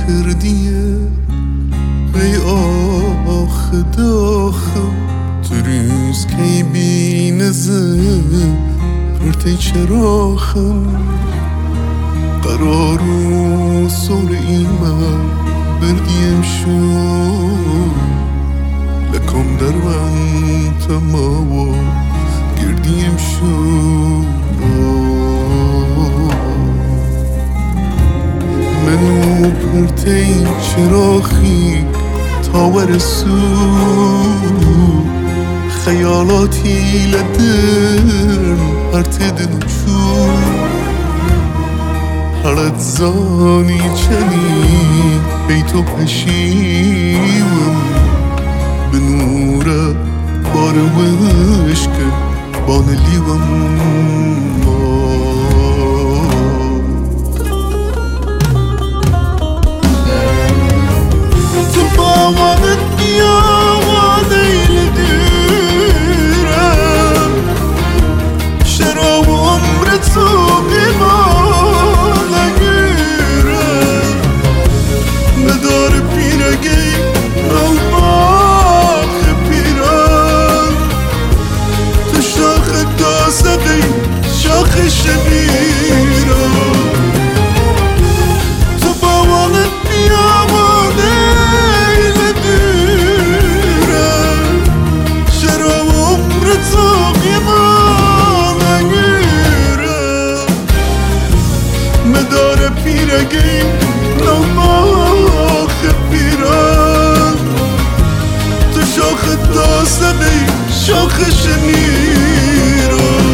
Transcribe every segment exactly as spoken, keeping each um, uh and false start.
کردیه ای آخ داخم تریز کی بینزه پرتی چراخم قرارو سور ایمم بردیم شو لکم دروان تماوا گردیم شو منو پرتی چراخی تاورسو خیالاتی لدن هرتدن چو هرد زانی چنی بیتو پشیوم بنوره باروش که بانلیوم تو باوانت بیاوان ایلدیرم شراب عمرت تو بیمان نگیرم ندار پیرگی نوباخ پیرم تو شاخ دازقی شاخ شمیرم تو باوانت بیاوان ایلدیرم شراب عمرت تو بیمان نگیرم ندار پیرگی نوباخ پیرم تو شاخ دازقی شاخ شمیرم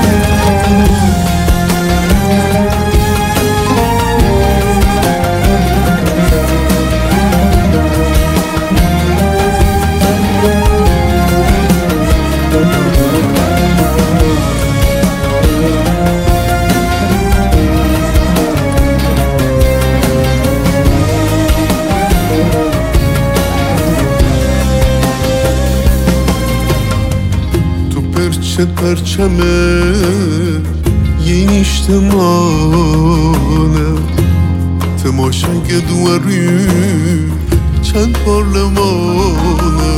چه پرچمه یه نیشتمانه تماشای دواری چند پارلمانه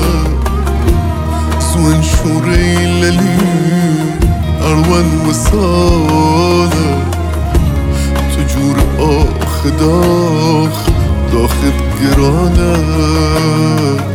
زون شوره للی اروان وسانه تو جور آخ داخ داخت گرانه